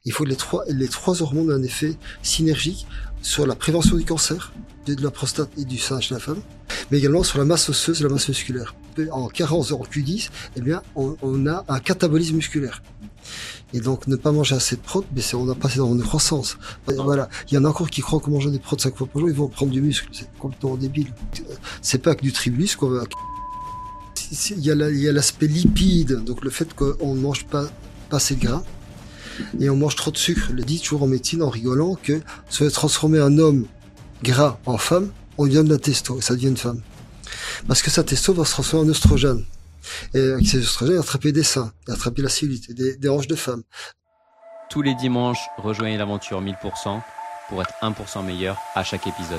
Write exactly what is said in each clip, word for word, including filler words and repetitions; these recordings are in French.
Il faut que les trois, les trois hormones aient un effet synergique sur la prévention du cancer, de, de la prostate et du sein chez la femme, mais également sur la masse osseuse et la masse musculaire. En carence en Q dix, eh bien, on, on a un catabolisme musculaire. Et donc, ne pas manger assez de prot, mais c'est, on a passé dans une croissance. Voilà. Il y en a encore qui croient qu'en mangeant des prots cinq fois par jour, ils vont prendre du muscle. C'est complètement débile. C'est pas que du tribulus qu'on va... Il y a la, il y a l'aspect lipide, donc le fait qu'on ne mange pas, pas assez de gras, et on mange trop de sucre. Le dit toujours en médecine, en rigolant, que si on veut transformer un homme gras en femme, on lui donne de la testo, et ça devient une femme. Parce que sa testo va se transformer en oestrogène. Et avec ces oestrogènes, attraper des seins, attraper la cellulite, des, des hanches de femme. Tous les dimanches, rejoignez l'aventure mille pour cent pour être un pour cent meilleur à chaque épisode.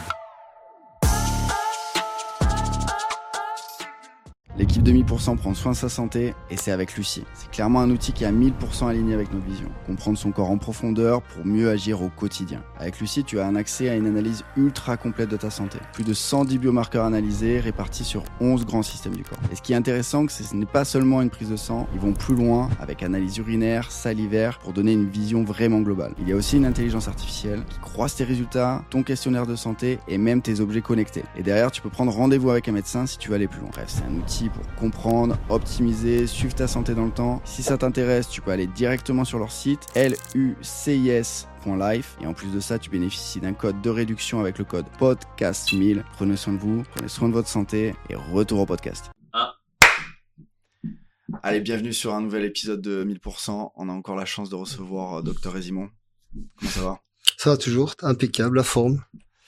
L'équipe de mille pour cent prend soin de sa santé et c'est avec Lucie. C'est clairement un outil qui est à mille pour cent aligné avec notre vision. Comprendre son corps en profondeur pour mieux agir au quotidien. Avec Lucie, tu as un accès à une analyse ultra complète de ta santé. Plus de cent dix biomarqueurs analysés répartis sur onze grands systèmes du corps. Et ce qui est intéressant, c'est que ce n'est pas seulement une prise de sang, ils vont plus loin avec analyse urinaire, salivaire pour donner une vision vraiment globale. Il y a aussi une intelligence artificielle qui croise tes résultats, ton questionnaire de santé et même tes objets connectés. Et derrière, tu peux prendre rendez-vous avec un médecin si tu veux aller plus loin. Bref, c'est un outil pour comprendre, optimiser, suivre ta santé dans le temps. Si ça t'intéresse, tu peux aller directement sur leur site lucis point life et en plus de ça, tu bénéficies d'un code de réduction avec le code podcast mille. Prenez soin de vous, prenez soin de votre santé et retour au podcast. Un. Allez, bienvenue sur un nouvel épisode de mille pour cent. On a encore la chance de recevoir Docteur Esimon. Comment ça va ? Ça va toujours, impeccable, la forme.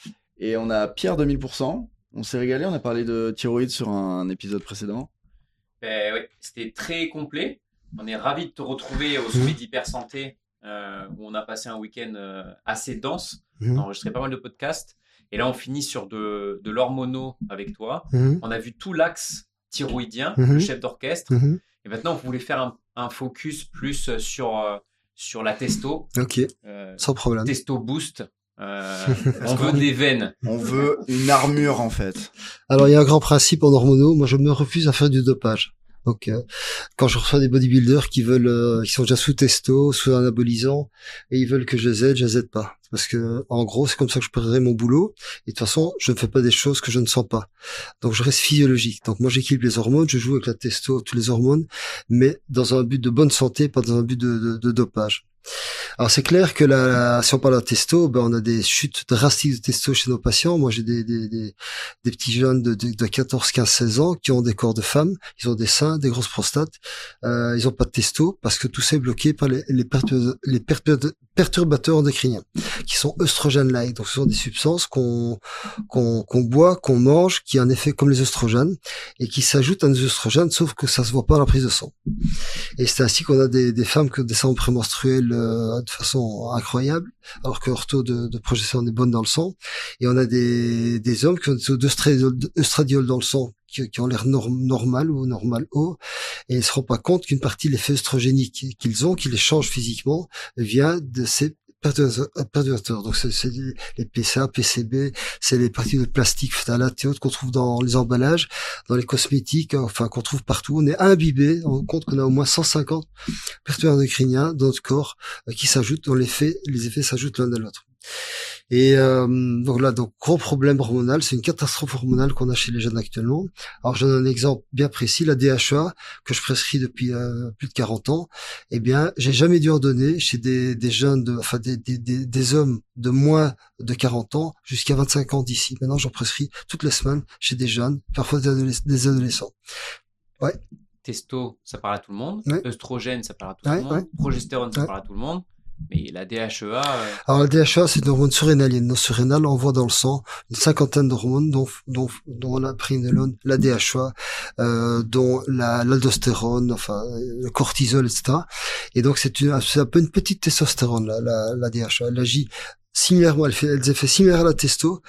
Et on a Pierre de mille pour cent. On s'est régalé, on a parlé de thyroïde sur un épisode précédent. Ben oui, c'était très complet. On est ravis de te retrouver au sommet d'Hyper Santé euh, où on a passé un week-end euh, assez dense. Mmh. On a enregistré pas mal de podcasts. Et là, on finit sur de, de l'hormono avec toi. Mmh. On a vu tout l'axe thyroïdien, Mmh. le chef d'orchestre. Mmh. Et maintenant, on voulait faire un, un focus plus sur, euh, sur la testo. Ok, Euh, sans problème. Testo Boost. Euh, on veut des veines. On veut une armure en fait. Alors, il y a un grand principe en hormonaux. Moi, je me refuse à faire du dopage. Donc, euh, quand je reçois des bodybuilders qui veulent, euh, qui sont déjà sous testo, sous anabolisant, et ils veulent que je les aide, je les aide pas. Parce que, en gros, c'est comme ça que je perdrai mon boulot. Et de toute façon, je ne fais pas des choses que je ne sens pas. Donc, je reste physiologique. Donc, moi, j'équilibre les hormones, je joue avec la testo, toutes les hormones, mais dans un but de bonne santé, pas dans un but de, de, de dopage. Alors c'est clair que la, si on parle de testo, ben on a des chutes drastiques de testo chez nos patients. Moi j'ai des, des, des, des petits jeunes de, de, de quatorze, quinze, seize ans qui ont des corps de femmes, ils ont des seins, des grosses prostates, euh, ils ont pas de testo parce que tout ça est bloqué par les, les, pertur- les pertur- perturbateurs endocriniens qui sont œstrogènes-like. Donc ce sont des substances qu'on, qu'on, qu'on boit, qu'on mange, qui ont un effet comme les œstrogènes et qui s'ajoutent à nos œstrogènes, sauf que ça se voit pas à la prise de sang. Et c'est ainsi qu'on a des, des femmes qui ont des seins prémenstruels euh, de façon incroyable, alors que leur taux de, de progestérone est bonne dans le sang. Et on a des, des hommes qui ont des taux d'œstradiol dans le sang qui, qui ont l'air norm, normal ou normal haut, et ils ne se rendent pas compte qu'une partie de l'effet œstrogénique qu'ils ont, qui les change physiquement, vient de ces perturbateurs. Donc c'est, c'est les P C A, P C B, c'est les parties de plastique, phtalates et autres qu'on trouve dans les emballages, dans les cosmétiques, enfin qu'on trouve partout. On est imbibé, on compte qu'on a au moins cent cinquante perturbateurs endocriniens dans notre corps euh, qui s'ajoutent, dont l'effet, les effets s'ajoutent l'un à l'autre. Et euh, donc là, donc gros problème hormonal, c'est une catastrophe hormonale qu'on a chez les jeunes actuellement. Alors je donne un exemple bien précis, la D H E A que je prescris depuis euh, plus de quarante ans. Eh bien, j'ai jamais dû en donner chez des, des jeunes, de, enfin des, des, des, des hommes de moins de quarante ans jusqu'à vingt-cinq ans d'ici. Maintenant, j'en prescris toutes les semaines chez des jeunes, parfois des, adolesc- des adolescents. Ouais. Testo, ça parle à tout le monde. Ouais. Œstrogène, ça parle à tout Ouais, le monde. ouais. Progestérone, ça Ouais. parle à tout le monde. Mais la D H E A... Euh... Alors la D H E A, c'est une hormone surrénalienne. Nos surrénales envoient dans le sang une cinquantaine d'hormones, dont, dont, dont la prénéolone, la D H E A, euh, dont la, l'aldostérone, enfin le cortisol, et cetera. Et donc c'est, une, c'est un peu une petite testostérone, la, la, la D H E A. Elle agit similairement, elle fait, elle fait similaire à la testo,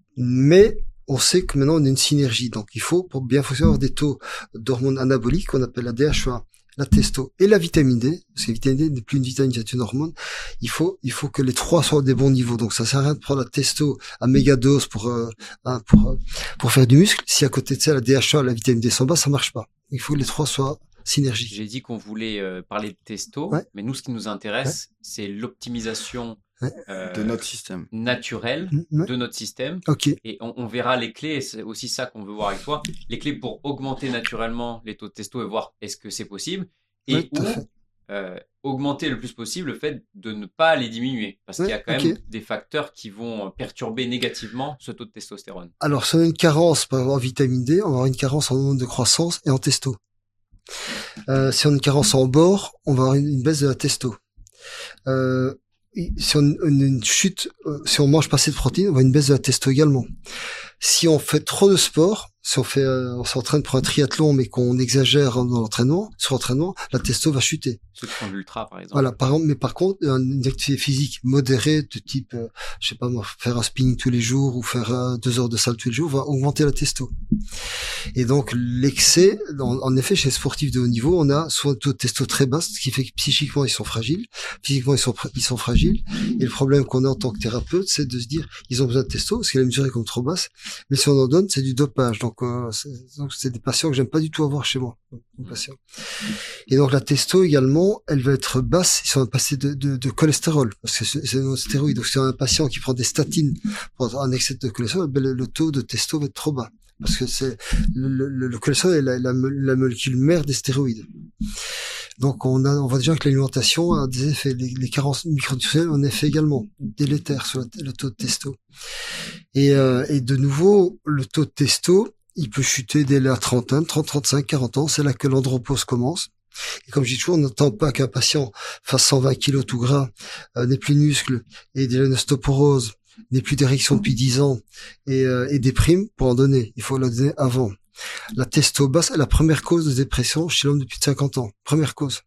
mais on sait que maintenant on a une synergie. Donc il faut, pour bien fonctionner, avoir des taux d'hormones anaboliques qu'on appelle la D H E A, la testo et la vitamine D, parce que la vitamine D n'est plus une vitamine, c'est une hormone. Il faut, il faut que les trois soient à des bons niveaux. Donc ça sert à rien de prendre la testo à méga dose pour, euh, hein, pour, euh, pour faire du muscle. Si à côté de ça, la D H A, la vitamine D sont bas, ça marche pas. Il faut que les trois soient synergie. J'ai dit qu'on voulait euh, parler de testo, ouais. mais nous, ce qui nous intéresse, ouais. c'est l'optimisation ouais. euh, de notre système naturelle ouais. de notre système. Okay. Et on, on verra les clés, et c'est aussi ça qu'on veut voir avec toi, les clés pour augmenter naturellement les taux de testo et voir est-ce que c'est possible, et ouais, où euh, augmenter le plus possible le fait de ne pas les diminuer, parce ouais, qu'il y a quand okay. même des facteurs qui vont perturber négativement ce taux de testostérone. Alors, si on a une carence par exemple en vitamine D, on va avoir une carence en hormones de croissance et en testo. Euh, si on a une carence en bore, on va avoir une, une baisse de la testo. Euh, si on a une, une chute, euh, si on mange pas assez de protéines, on va avoir une baisse de la testo également. Si on fait trop de sport, si on fait, euh, on s'entraîne pour un triathlon, mais qu'on exagère dans l'entraînement, sur l'entraînement, la testo va chuter. Ceux qui font de l'ultra, par exemple. Voilà, par exemple, mais par contre, une activité physique modérée, de type, euh, je sais pas moi, faire un spinning tous les jours ou faire euh, deux heures de salle tous les jours, va augmenter la testo. Et donc, l'excès, en, en effet, chez les sportifs de haut niveau, on a soit un taux de testo très bas, ce qui fait que psychiquement, ils sont fragiles, physiquement, ils sont, ils sont fragiles. Et le problème qu'on a en tant que thérapeute, c'est de se dire, ils ont besoin de testo, parce qu'elle est mesurée comme trop basse, mais si on en donne, c'est du dopage. Donc, euh, c'est, donc c'est des patients que j'aime pas du tout avoir chez moi. Patients. Et donc la testo également, elle va être basse si on va passer de, de, de cholestérol, parce que c'est, c'est un stéroïde. Donc si on a un patient qui prend des statines pour un excès de cholestérol, ben le, le taux de testo va être trop bas, parce que c'est le, le, le cholestérol est la, la, la molécule mère des stéroïdes. Donc on a, on voit déjà que l'alimentation a des effets, les, les carences micronutritionnelles ont un effet également délétère sur le, le taux de testo. Et, euh, et de nouveau, le taux de testo, il peut chuter dès la trentaine, trente, trente-cinq, quarante ans. C'est là que l'andropause commence. Et comme je dis toujours, on n'attend pas qu'un patient fasse cent vingt kilos tout gras, euh, n'ait plus de muscles, et déjà une ostéoporose, n'ait plus d'érection depuis dix ans, et, euh, et déprime pour en donner. Il faut la donner avant. La testo basse est la première cause de dépression chez l'homme de plus de cinquante ans. Première cause.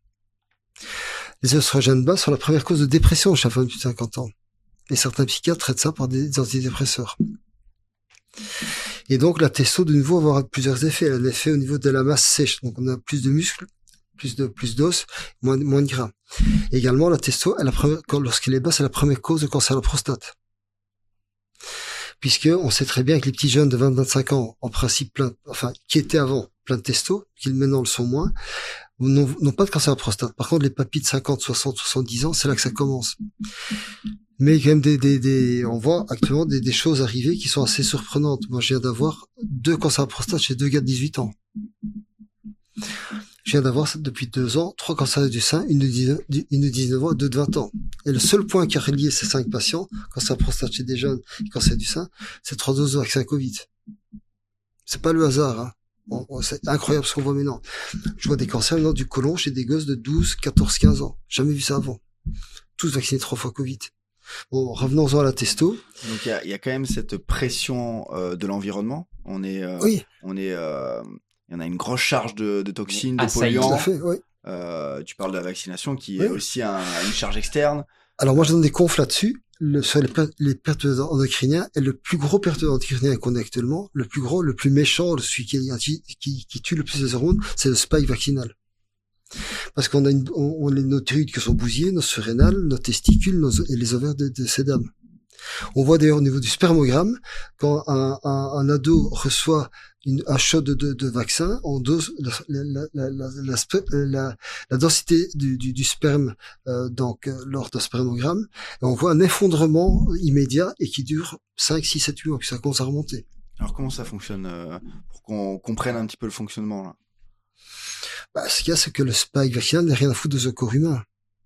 Les oestrogènes bas sont la première cause de dépression chez la femme de plus de cinquante ans. Et certains psychiatres traitent ça par des antidépresseurs. Et donc la testo de nouveau va avoir plusieurs effets. Elle a un effet au niveau de la masse sèche, donc on a plus de muscles, plus de plus d'os, moins, moins de gras. Et également la testo, elle a première, lorsqu'elle est basse, c'est la première cause de cancer de la prostate. Puisque on sait très bien que les petits jeunes de vingt à vingt-cinq ans, en principe plein, enfin qui étaient avant plein de testo, qui maintenant le sont moins, n'ont, n'ont pas de cancer de la prostate. Par contre les papis de cinquante, soixante, soixante-dix ans, c'est là que ça commence. Mais il y a quand même des, des, des, on voit actuellement des, des choses arriver qui sont assez surprenantes. Moi, je viens d'avoir deux cancers de prostate chez deux gars de dix-huit ans. Je viens d'avoir depuis deux ans trois cancers du sein, une de dix-neuf ans et deux de vingt ans. Et le seul point qui a relié ces cinq patients, cancer de prostate chez des jeunes et cancer du sein, c'est trois doses de vaccin Covid. C'est pas le hasard, hein. Bon, c'est incroyable ce qu'on voit maintenant. Je vois des cancers maintenant du côlon chez des gosses de douze, quatorze, quinze ans. Jamais vu ça avant. Tous vaccinés trois fois Covid. Bon, revenons-en à la testo. Donc il y a, y a quand même cette pression euh, de l'environnement. On est, euh, oui. on est, euh, il y en a une grosse charge de, de toxines, ah, de polluants. Tout à fait, oui. Euh, tu parles de la vaccination qui oui. est aussi un, une charge externe. Alors moi je donne des confs là-dessus. Le, sur les, les perturbateurs endocriniens est le plus gros perturbateur endocrinien qu'on a actuellement. Le plus gros, le plus méchant, celui qui, qui, qui tue le plus les hormones, c'est le spike vaccinal. Parce qu'on a, une, on, on a nos thyroïdes qui sont bousillés, nos surrénales, nos testicules nos, et les ovaires de, de ces dames. On voit d'ailleurs au niveau du spermogramme, quand un, un, un ado reçoit une, un shot de, de, de vaccin, on dose la, la, la, la, la, la, la densité du, du, du sperme euh, donc euh, lors d'un spermogramme, et on voit un effondrement immédiat et qui dure cinq, six, sept, huit mois, puis ça commence à remonter. Alors comment ça fonctionne euh, pour qu'on comprenne un petit peu le fonctionnement là? Bah, ce qu'il y a, c'est que le spike vaccinal n'a rien à foutre de ce corps humain.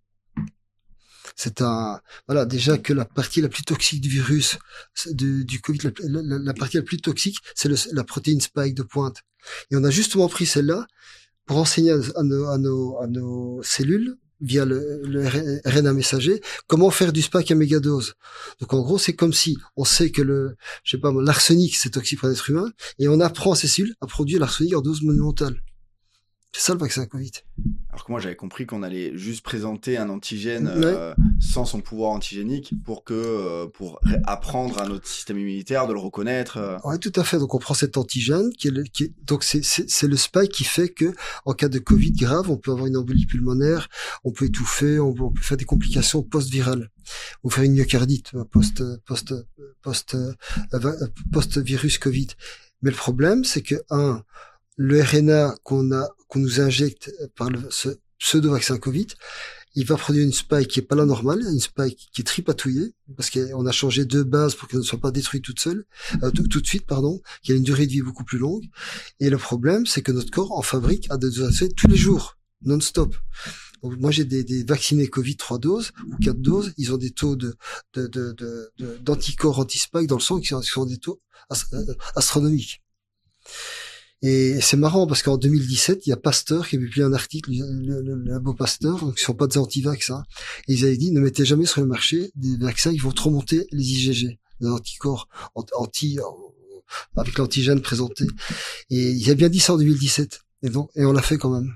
C'est un, voilà, déjà que la partie la plus toxique du virus, de, du Covid, la, la, la partie la plus toxique, c'est le, la protéine spike de pointe. Et on a justement pris celle-là pour enseigner à, à, nos, à, nos, à nos cellules, via le, le R N A messager, comment faire du spike à mégadose. Donc en gros, c'est comme si on sait que le, je sais pas, l'arsenic, c'est toxique pour l'être humain, et on apprend à ces cellules à produire l'arsenic en dose monumentale. C'est ça le vaccin Covid. Alors que moi j'avais compris qu'on allait juste présenter un antigène ouais. euh, sans son pouvoir antigénique pour que euh, pour apprendre à notre système immunitaire de le reconnaître. Euh. Ouais, tout à fait. Donc on prend cet antigène qui est, le, qui est donc c'est, c'est c'est le spike qui fait que en cas de Covid grave, on peut avoir une embolie pulmonaire, on peut étouffer, on peut, on peut faire des complications post-virales ou faire une myocardite post post post post virus Covid. Mais le problème c'est que un le R N A qu'on a, qu'on nous injecte par le ce pseudo-vaccin Covid, il va produire une spike qui est pas la normale, une spike qui est tripatouillée, parce qu'on a changé deux bases pour qu'elle ne soit pas détruite toute seule, euh, tout, tout de suite, pardon, qui a une durée de vie beaucoup plus longue. Et le problème, c'est que notre corps en fabrique à des doses tous les jours, non-stop. Donc, moi, j'ai des, des vaccinés Covid trois doses ou quatre doses, ils ont des taux de, de, de, de, de d'anticorps anti-spike dans le sang qui sont, qui sont des taux ast- astronomiques. Et c'est marrant parce qu'en deux mille dix-sept, il y a Pasteur qui avait publié un article, le, le, le labo Pasteur, donc ils sont pas des anti-vax, hein, et ils avaient dit ne mettez jamais sur le marché des vaccins qui vont trop monter les I G G, les anticorps anti, avec l'antigène présenté. Et il a bien dit ça en deux mille dix-sept, et donc et on l'a fait quand même.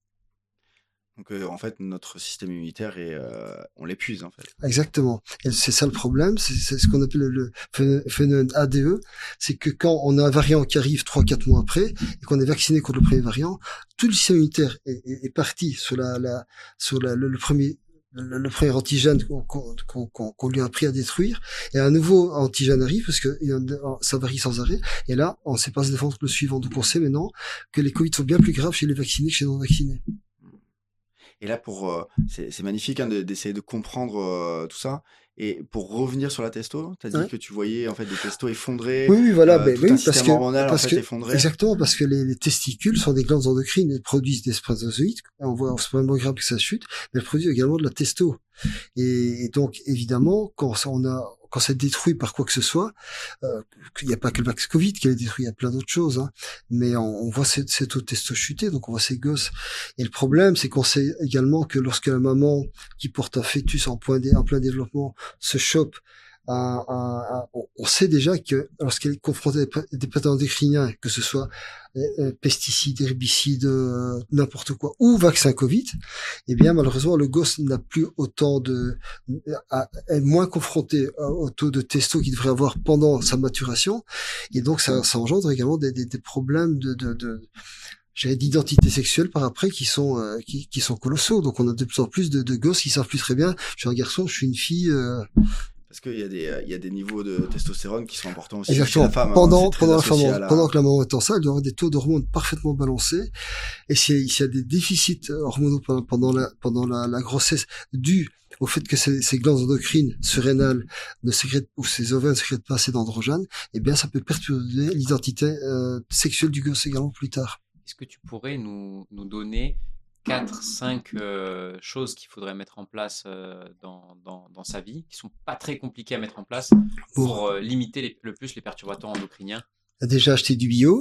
Donc euh, en fait notre système immunitaire est, euh, on l'épuise en fait. Exactement. Et c'est ça le problème, c'est, c'est ce qu'on appelle le, le phénomène A D E, c'est que quand on a un variant qui arrive trois quatre mois après et qu'on est vacciné contre le premier variant, tout le système immunitaire est, est, est parti sur la, la sur la, le, le premier le, le premier antigène qu'on, qu'on, qu'on, qu'on lui a appris à détruire, et un nouveau antigène arrive parce que ça varie sans arrêt, et là on ne sait pas se défendre le suivant. Donc on sait maintenant que les Covid sont bien plus graves chez les vaccinés que chez les non vaccinés. Et là, pour euh, c'est, c'est magnifique hein, de, d'essayer de comprendre euh, tout ça. Et pour revenir sur la testo, tu as dit ouais. que tu voyais en fait des testos effondrés. Oui, oui, voilà, euh, ben, tout oui, un parce système que, hormonal parce en fait que, effondré. Exactement, parce que les, les testicules sont des glandes endocrines, elles produisent des spermatozoïdes. On voit au spermogramme que ça chute, mais elles produisent également de la testo. Et, et donc, évidemment, quand on a quand c'est détruit par quoi que ce soit, euh, il n'y a pas que le vaccin Covid qui est détruit, il y a plein d'autres choses, hein. Mais on, on voit cette, cette taux de testo chuter, donc on voit ces gosses. Et le problème, c'est qu'on sait également que lorsque la maman qui porte un fœtus en, point dé, en plein développement se chope, un, un, un, on sait déjà que lorsqu'elle est confrontée à des pathogènes endocriniens, que ce soit euh, pesticides, herbicides, euh, n'importe quoi, ou vaccin Covid, eh bien malheureusement le gosse n'a plus autant de, à, est moins confronté au taux de testo qu'il devrait avoir pendant sa maturation, et donc ça, ça engendre également des, des, des problèmes de, de, de j'avais d'identité sexuelle par après qui sont euh, qui, qui sont colossaux. Donc on a de plus en plus de, de gosses qui savent plus très bien je suis un garçon, je suis une fille. Euh, Parce qu'il y a des il y a des niveaux de testostérone qui sont importants aussi Exactement. chez la femme. Pendant hein, pendant la femme, la... pendant que la maman est enceinte, elle doit avoir des taux d'hormones parfaitement balancés. Et s'il y a des déficits hormonaux pendant la pendant la, la grossesse dus au fait que ces, ces glandes endocrines surrénales ne sécrètent ou ces ovaires ne sécrètent pas assez d'androgènes, eh bien ça peut perturber l'identité euh, sexuelle du gosse également plus tard. Est-ce que tu pourrais nous nous donner quatre, cinq euh, choses qu'il faudrait mettre en place euh, dans, dans, dans sa vie, qui sont pas très compliquées à mettre en place pour euh, limiter les, le plus les perturbateurs endocriniens? Déjà acheter du bio.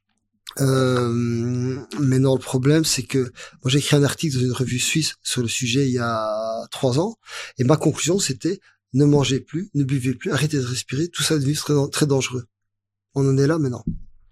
Euh, maintenant le problème c'est que moi j'ai écrit un article dans une revue suisse sur le sujet il y a trois ans, et ma conclusion c'était ne mangez plus, ne buvez plus, arrêtez de respirer, tout ça est devenu très, très dangereux. On en est là maintenant.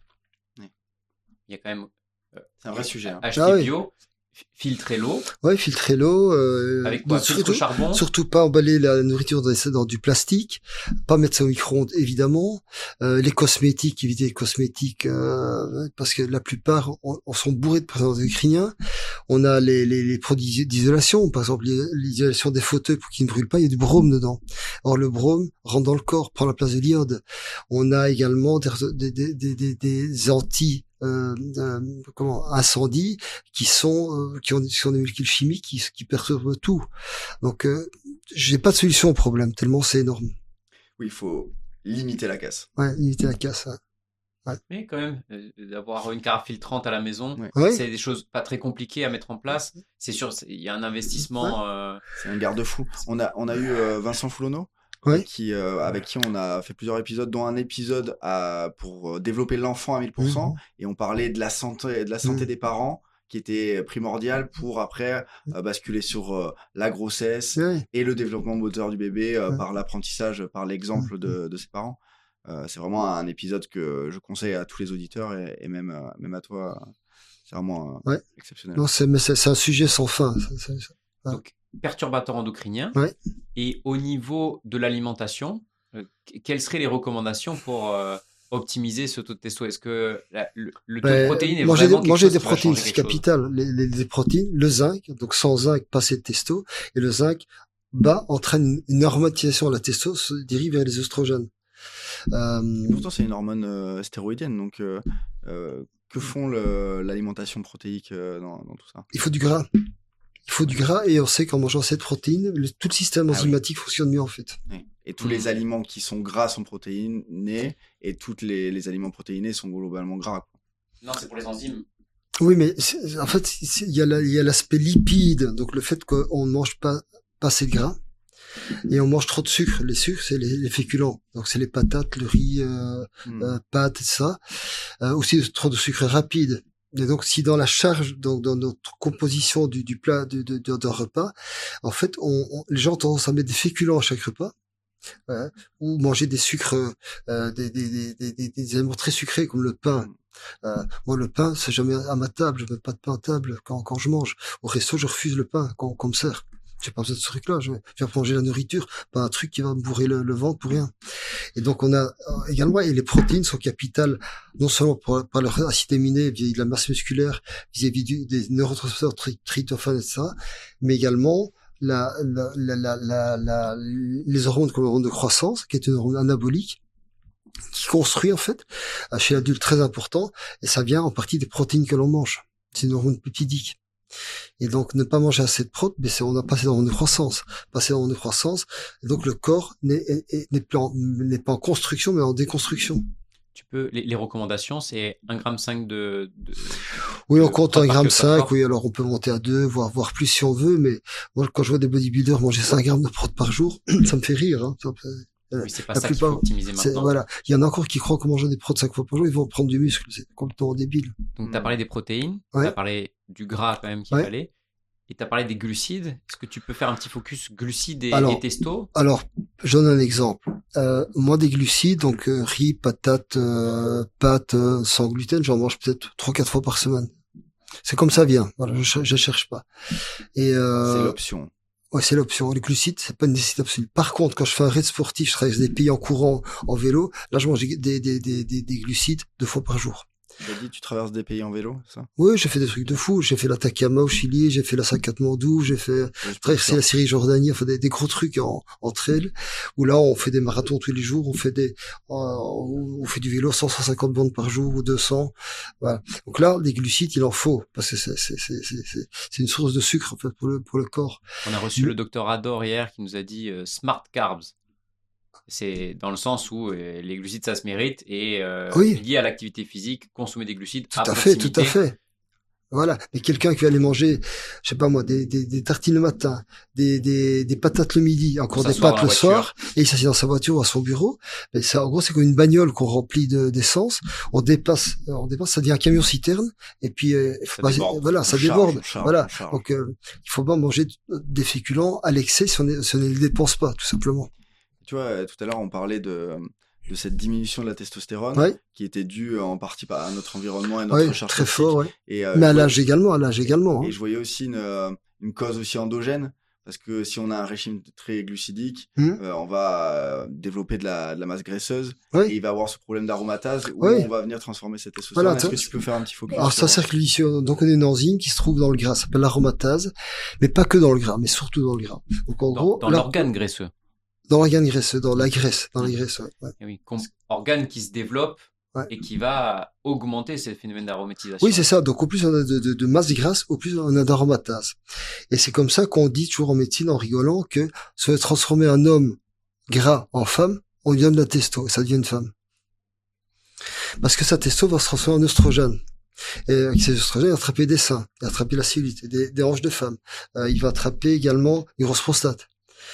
Il y a quand même euh, c'est un vrai sujet. Hein. Acheter ah, oui. bio. Filtrer l'eau. Ouais, filtrer l'eau. Euh, Avec quoi? Filtre charbon. Surtout pas emballer la nourriture dans, dans du plastique. Pas mettre ça au micro-ondes, évidemment. Euh, les cosmétiques, éviter les cosmétiques, euh, parce que la plupart on, on sont bourrés de présences endocriniens. On a les, les, les produits d'isolation, par exemple l'isolation des fauteuils pour qu'ils ne brûlent pas, il y a du brome dedans. Or le brome rentre dans le corps, prend la place de l'iode. On a également des, des, des, des, des anti Euh, euh, comment incendies qui sont euh, qui ont, qui ont des molécules chimiques qui, qui perturbent tout. Donc euh, j'ai pas de solution au problème tellement c'est énorme. Oui, il faut limiter la casse. Ouais, limiter la casse. Ouais. Ouais. Mais quand même, euh, d'avoir une carafe filtrante à la maison, ouais. c'est des choses pas très compliquées à mettre en place. C'est sûr, il y a un investissement. Ouais. Euh... C'est un garde-fou. On a on a eu euh, Vincent Foulonneau. Ouais. Qui, euh, avec qui on a fait plusieurs épisodes, dont un épisode à, pour développer l'enfant à mille pour cent, mmh. et on parlait de la santé, de la santé mmh. des parents, qui était primordiale pour après euh, basculer sur euh, la grossesse ouais. et le développement moteur du bébé euh, ouais. par l'apprentissage, par l'exemple mmh. de, de ses parents. Euh, c'est vraiment un épisode que je conseille à tous les auditeurs et, et même, euh, même à toi. C'est vraiment euh, ouais. exceptionnel. Non, c'est, mais c'est, c'est un sujet sans fin. C'est, c'est, c'est... Ouais. Donc, perturbateurs endocriniens. Ouais. Et au niveau de l'alimentation, euh, quelles seraient les recommandations pour euh, optimiser ce taux de testo? Est-ce que la, le, le taux ben, de protéines est manger vraiment des, quelque manger chose des qui va protéines, changer c'est quelque capital. Les, les, les protéines, le zinc, donc sans zinc, pas assez de testo, et le zinc bas entraîne une aromatisation de la testo, se dérive vers les oestrogènes. Euh... Et pourtant, c'est une hormone euh, stéroïdienne, donc euh, euh, Que font le, l'alimentation protéique euh, dans, dans tout ça? Il faut du gras. Il faut du gras et on sait qu'en mangeant cette protéine, le, tout le système enzymatique ah oui. fonctionne mieux en fait. Oui. Et tous mmh. les aliments qui sont gras sont protéinés et tous les, les aliments protéinés sont globalement gras. Quoi. Non, c'est pour les enzymes. Oui, mais en fait, il y a la, il y a l'aspect lipide, donc le fait qu'on ne mange pas, pas assez de gras. Et on mange trop de sucre. Les sucres, c'est les, les féculents. Donc, c'est les patates, le riz, euh, mmh. euh, pâtes, et ça. Euh, aussi, trop de sucre rapide. Et donc, si dans la charge, donc dans notre composition du, du plat de, de, de, d'un repas, en fait, on, on, les gens ont tendance à mettre des féculents à chaque repas, hein, ou manger des sucres, euh, des, des, des, des, des, des aliments très sucrés comme le pain. Euh, moi, le pain, c'est jamais à ma table. Je mets pas de pain à table quand, quand je mange. Au resto, je refuse le pain quand, quand on me sert. J'ai pas besoin de ce truc-là. Je vais faire manger la nourriture, pas un truc qui va me bourrer le, le ventre pour rien. Et donc, on a également, et les protéines sont capitales, non seulement pour, par leur acide aminé vis-à-vis de la masse musculaire, vis-à-vis du, des neurotransmetteurs, tryptophane, et cetera, mais également la, la, la, la, la, la les hormones comme l'hormone de croissance, qui est une hormone anabolique, qui construit, en fait, chez l'adulte très important, et ça vient en partie des protéines que l'on mange. C'est une hormone peptidique. Et donc, ne pas manger assez de prot, mais c'est, on a passé dans une croissance. Passé dans une croissance, et donc le corps n'est, est, n'est, pas en, n'est pas en construction, mais en déconstruction. Tu peux, les, les recommandations, c'est un virgule cinq gramme de, de... Oui, on compte un virgule cinq gramme, oui, alors on peut monter à deux, voire, voire plus si on veut, mais moi, quand je vois des bodybuilders manger cinq grammes de prot par jour, ça me fait rire, hein. Ça me fait... Oui, c'est pas la ça plupart, qu'il faut optimiser maintenant. Voilà. Il y en a encore qui croient qu'en mangeant des protéines cinq fois par jour, ils vont prendre du muscle. C'est complètement débile. Donc, tu as parlé des protéines, ouais. tu as parlé du gras quand même qu'il ouais. fallait, et tu as parlé des glucides. Est-ce que tu peux faire un petit focus glucides et, alors, et testo? Alors, je donne un exemple. Euh, moi, des glucides, donc euh, riz, patates, euh, pâtes euh, sans gluten, j'en mange peut-être trois quatre fois par semaine. C'est comme ça vient. Voilà, je, je cherche pas. Et euh, c'est l'option. Ouais, c'est l'option. Les glucides, c'est pas une nécessité absolue. Par contre, quand je fais un raid sportif, je travaille avec des pays en courant, en vélo, là, je mange des, des, des, des, des glucides deux fois par jour. Tu as dit, tu traverses des pays en vélo, ça? Oui, j'ai fait des trucs de fou. J'ai fait l'Atacama au Chili, j'ai fait la Katmandou, j'ai fait ouais, traverser la Syrie, Jordanie, enfin des, des gros trucs en, en trail, où là, on fait des marathons tous les jours, on fait des, euh, on fait du vélo cent, cent cinquante bandes par jour ou deux cents. Voilà. Donc là, les glucides, il en faut, parce que c'est, c'est, c'est, c'est, c'est, c'est une source de sucre, en fait, pour le, pour le corps. On a reçu Mais... le docteur Ador hier qui nous a dit euh, smart carbs. C'est dans le sens où euh, les glucides, ça se mérite et euh, oui. lié à l'activité physique, consommer des glucides tout à à proximité. fait, tout à fait. Voilà. Mais quelqu'un qui va aller manger, je sais pas moi, des, des, des tartines le matin, des, des, des patates le midi, encore des pâtes le soir, et il s'assied dans sa voiture ou à son bureau. Mais ça, en gros, c'est comme une bagnole qu'on remplit de, d'essence. On dépasse, on dépasse, ça devient un camion citerne. Et puis, euh, il faut pas, voilà, ça charge, déborde. Charge, voilà. Charge. Donc, euh, il faut pas manger des féculents à l'excès si on, est, si on ne les dépense pas, tout simplement. Tu vois, tout à l'heure, on parlait de, de cette diminution de la testostérone ouais. qui était due en partie à notre environnement et notre ouais, recherche très fort, ouais. Et, euh, mais à l'âge également, à l'âge également. Et hein. je voyais aussi une, une cause aussi endogène, parce que si on a un régime très glucidique, mmh. euh, on va développer de la, de la masse graisseuse, ouais. et il va avoir ce problème d'aromatase où ouais. on va venir transformer cette testostérone. Voilà, Est-ce que tu peux faire un petit focus? Alors ça, cercle vicieux. Donc on a une enzyme qui se trouve dans le gras, ça s'appelle l'aromatase, mais pas que dans le gras, mais surtout dans le gras. Donc en dans, gros, dans l'organe graisseux. Dans l'organe graisseux, dans la graisse, dans la graisse, ouais. ouais. Et oui, com- organe qui se développe ouais. et qui va augmenter ces phénomènes d'aromatisation. Oui, c'est ça. Donc, au plus on a de, de, de masse grasse, au plus on a d'aromatase. Et c'est comme ça qu'on dit toujours en médecine, en rigolant, que si on veut transformer un homme gras en femme, on lui donne de la testo, et ça devient une femme. Parce que sa testo va se transformer en oestrogène. Et avec ces oestrogènes, il va attraper des seins, il va attraper la cellulite, des, des hanches de femme. Euh, il va attraper également une grosse prostate.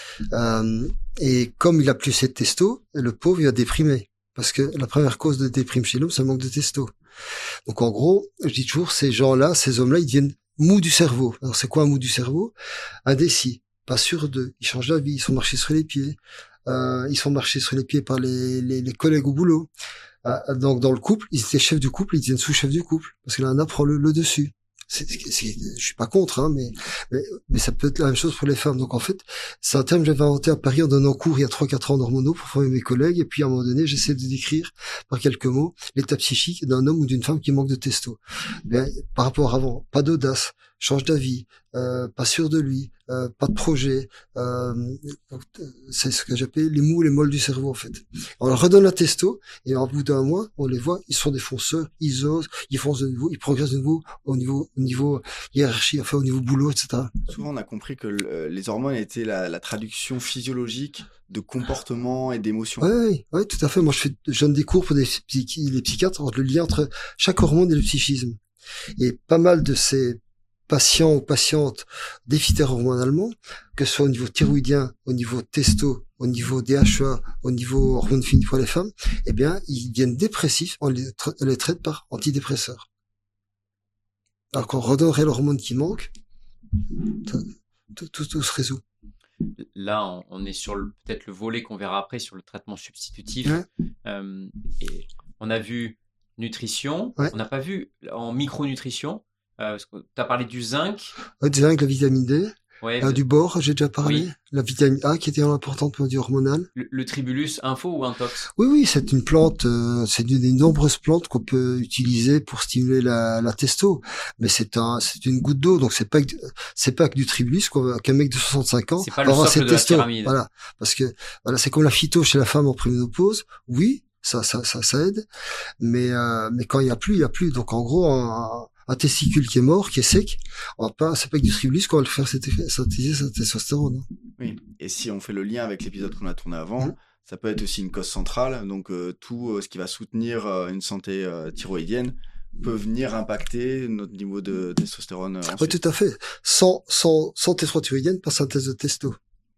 Euh, et comme il a plus cette testo, le pauvre il va déprimer, parce que la première cause de déprime chez l'homme, c'est le manque de testo. Donc en gros, je dis toujours, ces gens-là, ces hommes-là, ils deviennent mous du cerveau. Alors c'est quoi un mou du cerveau? Indécis, pas sûr d'eux, ils changent d'avis, ils sont marchés sur les pieds, euh, ils sont marchés sur les pieds par les, les, les collègues au boulot. Euh, donc dans le couple, ils étaient chefs du couple, ils deviennent sous-chefs du couple, parce que l'un a prend le, le dessus. C'est, c'est, c'est, je suis pas contre, hein, mais, mais, mais ça peut être la même chose pour les femmes. Donc en fait, c'est un terme que j'avais inventé à Paris en donnant cours il y a trois quatre ans d'hormonaux pour former mes collègues. Et puis à un moment donné, j'essaie de décrire par quelques mots l'état psychique d'un homme ou d'une femme qui manque de testo. Mais par rapport à avant, pas d'audace. change d'avis, euh, pas sûr de lui, euh, pas de projet. Euh, c'est ce que j'appelle les mous, les molles du cerveau en fait. On leur redonne la testo et au bout d'un mois, on les voit, ils sont des fonceurs, ils osent, ils foncent de nouveau, ils progressent de nouveau au niveau, au niveau hiérarchie, enfin au niveau boulot, et cetera. Souvent, on a compris que le, les hormones étaient la, la traduction physiologique de comportement et d'émotions. Oui, oui, ouais, tout à fait. Moi, je fais, je donne des cours pour des psy- les psychiatres entre le lien entre chaque hormone et le psychisme. Et pas mal de ces patients ou patientes déficitaires hormonalement, que ce soit au niveau thyroïdien, au niveau testo, au niveau D H E A, au niveau hormones fines pour les femmes, eh bien, ils deviennent dépressifs, on les, tra- on les traite par antidépresseurs. Alors qu'on redonnerait l'hormone qui manque, tout, tout, tout, tout se résout. Là, on, on est sur le- peut-être le volet qu'on verra après sur le traitement substitutif. Ouais. Euh, et on a vu nutrition, Ouais. on n'a pas vu en micronutrition. Euh, parce que tu as parlé du zinc. Ouais, du zinc, la vitamine D, Ouais, euh, le, du bore, j'ai déjà parlé, Oui. la vitamine A qui était importante pour le hormonal. le- le tribulus info ou intox. Oui, oui, c'est une plante, euh, c'est une des nombreuses plantes qu'on peut utiliser pour stimuler la, la testo. Mais c'est un, c'est une goutte d'eau, donc c'est pas, que- c'est pas que du tribulus quoi, qu'un mec de soixante-cinq ans. C'est pas va le avoir socle cette de la testo. pyramide. Voilà, parce que voilà, c'est comme la phyto chez la femme en préménopause. Oui, ça, ça, ça, ça aide. Mais, euh, mais quand il y a plus, il y a plus. Donc en gros, un, un testicule qui est mort, qui est sec, on va pas, c'est pas que du tribulus qu'on va le faire synthétiser sa testostérone. Hein. Oui. Et si on fait le lien avec l'épisode qu'on a tourné avant, Mmh. ça peut être aussi une cause centrale. Donc euh, tout euh, ce qui va soutenir euh, une santé euh, thyroïdienne peut venir impacter notre niveau de testostérone. euh, Oui, ensuite. tout à fait. Sans, sans, sans testothyroïdienne, pas synthèse de testo.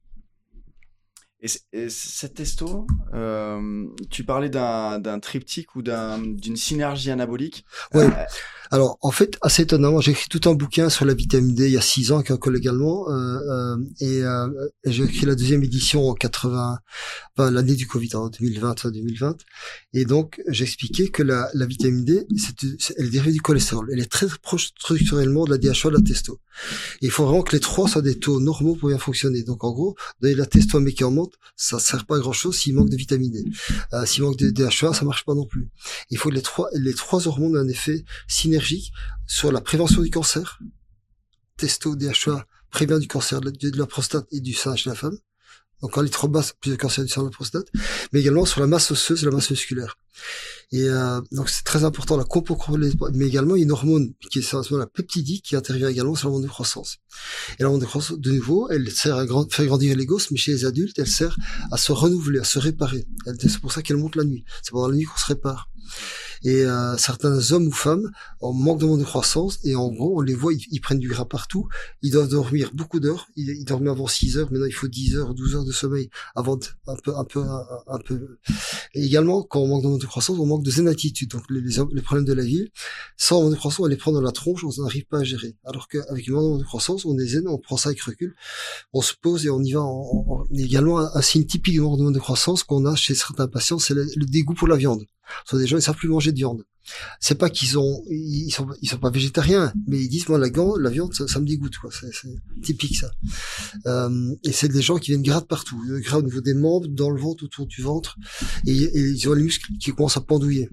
Et, c- et cette testo, euh, tu parlais d'un d'un triptyque ou d'un- d'une synergie anabolique. Ouais. Euh, Alors, en fait, assez étonnamment, j'ai écrit tout un bouquin sur la vitamine D il y a six ans avec un collègue allemand, euh, euh, et, euh, et j'ai écrit la deuxième édition en quatre-vingts, enfin, l'année du Covid, en deux mille vingt, fin deux mille vingt. Et donc, j'expliquais que la, la vitamine D, c'est, c'est- elle est dérivée du cholestérol. Elle est très proche structurellement de la D H E A, de la testo. Et il faut vraiment que les trois soient des taux normaux pour bien fonctionner. Donc, en gros, donner la testo à un mec qui en monte, ça sert pas à grand chose s'il manque de vitamine D. Euh, s'il manque de D H E A, ça marche pas non plus. Il faut que les trois, les trois hormones aient un effet synergique sur la prévention du cancer. Testo, D H E A, prévient du cancer de la, de la prostate et du sein chez la femme. Donc quand elle est trop basse, plus de cancer du sein de la prostate. Mais également sur la masse osseuse et la masse musculaire. Et euh, donc c'est très important la compo, mais également il y a une hormone qui est essentiellement la peptidique qui intervient également sur l'hormone de croissance. Et l'hormone de croissance, de nouveau, elle sert à grand, faire grandir les gosses, mais chez les adultes, elle sert à se renouveler, à se réparer. Elle, c'est pour ça qu'elle monte la nuit. C'est pendant la nuit qu'on se répare. Et euh, certains hommes ou femmes en manque d'hormones de croissance, et en gros, on les voit, ils, ils prennent du gras partout, ils doivent dormir beaucoup d'heures, ils, ils dorment avant six heures, maintenant il faut dix heures, douze heures de sommeil avant de, un peu, un peu, un, un peu. Et également, quand on manque d'hormones de croissance, on manque de zénatitude, donc les, les, les problèmes de la vie. Sans hormones de croissance, on les prend dans la tronche, on n'arrive pas à gérer. Alors qu'avec une hormone de croissance, on est zen, on prend ça avec recul, on se pose et on y va. En, en, également, un, un signe typique de hormone de croissance qu'on a chez certains patients, c'est le, le dégoût pour la viande. Ce sont des gens, ils savent plus manger de viande. C'est pas qu'ils ont, ils sont, ils sont pas végétariens, mais ils disent, moi, la viande, la viande, ça, ça me dégoûte, quoi. C'est, c'est typique, ça. Euh, et c'est des gens qui viennent gras de partout. Gras au niveau des membres, dans le ventre, autour du ventre. Et, et ils ont les muscles qui commencent à pendouiller.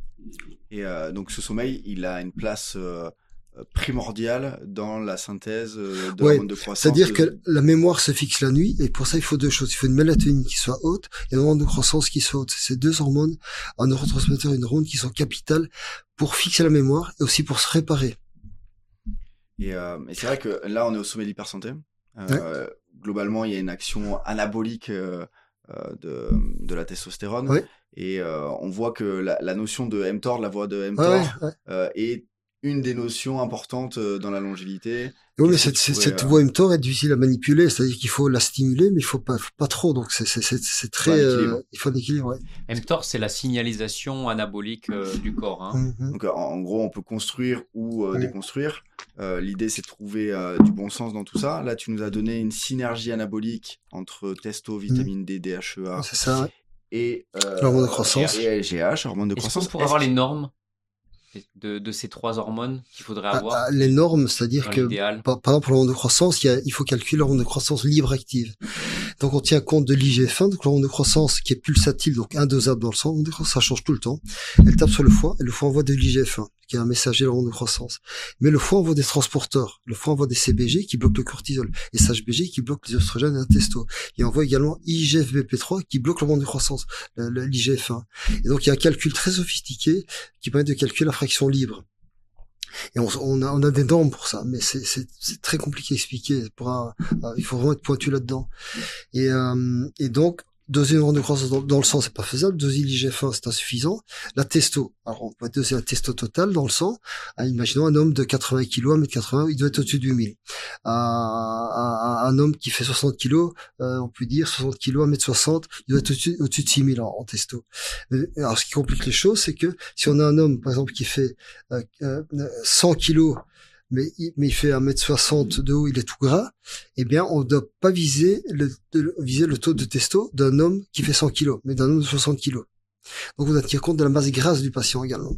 Et euh, donc ce sommeil, il a une place euh, primordiale dans la synthèse euh, de Ouais, l'hormone de croissance. c'est-à-dire de... que la mémoire se fixe la nuit, et pour ça, il faut deux choses. Il faut une mélatonine qui soit haute et une hormone de croissance qui soit haute. C'est deux hormones, un neurotransmetteur et une hormone qui sont capitales pour fixer la mémoire et aussi pour se réparer. Et, euh, et c'est vrai que là, on est au sommet de l'hypersanté. Euh, ouais. Globalement, il y a une action anabolique euh, de, de la testostérone. Ouais. Et euh, on voit que la, la notion de mTOR, la voie de mTOR, ouais, ouais. Euh, est une des notions importantes dans la longévité. Oui, mais cette, pourrais, cette euh... voie mTOR est difficile à manipuler, c'est-à-dire qu'il faut la stimuler, mais il faut pas, faut pas trop. Donc c'est, c'est, c'est, c'est très, euh, il faut un équilibre. Ouais. mTOR, c'est la signalisation anabolique euh, du corps. Hein. Mm-hmm. Donc en, en gros, on peut construire ou euh, mm-hmm. déconstruire. Euh, l'idée, c'est de trouver euh, du bon sens dans tout ça. Là, tu nous as donné une synergie anabolique entre testo, vitamine mm-hmm. D, D H E A. C'est ça. Ouais. Et euh, l'hormone de croissance. Et L G H, hormone de Est-ce croissance. Pour avoir les normes de, de ces trois hormones qu'il faudrait avoir. Ah, les normes, c'est-à-dire que, par, par exemple, pour l'hormone de croissance, il, y a, il faut calculer l'hormone de croissance libre active. Donc on tient compte de l'I G F un, donc l'hormone de croissance qui est pulsatile, donc indosable dans le sang. Ça change tout le temps. Elle tape sur le foie et le foie envoie de l'I G F un, qui est un messager de l'hormone de croissance. Mais le foie envoie des transporteurs. Le foie envoie des C B G qui bloquent le cortisol et S H B G qui bloquent les oestrogènes et la testo. Il envoie également I G F B P trois qui bloque l'hormone de croissance, l'I G F un. Et donc il y a un calcul très sophistiqué qui permet de calculer la fraction libre. Et on, on, a, on a des normes pour ça, mais c'est, c'est, c'est très compliqué à expliquer. Pour un, un, il faut vraiment être pointu là-dedans. Et, euh, et donc, doser une hormone de croissance dans, dans le sang, c'est pas faisable. Doser l'I G F un, c'est insuffisant. La testo, alors on peut doser la testo totale dans le sang. Ah, imaginons un homme de quatre-vingts kilos, un mètre quatre-vingts, il doit être au-dessus de huit mille. Un, un, un homme qui fait soixante kilos, euh, on peut dire soixante kilos, un mètre soixante, il doit être au-dessus, au-dessus de six mille en, en testo. Alors ce qui complique les choses, c'est que si on a un homme, par exemple, qui fait euh, euh, cent kilos, mais, mais il fait un mètre soixante de haut, il est tout gras, eh bien, on ne doit pas viser le, de, viser le taux de testo d'un homme qui fait cent kilos, mais d'un homme de soixante kilos. Donc, on doit tenir compte de la masse grasse du patient également.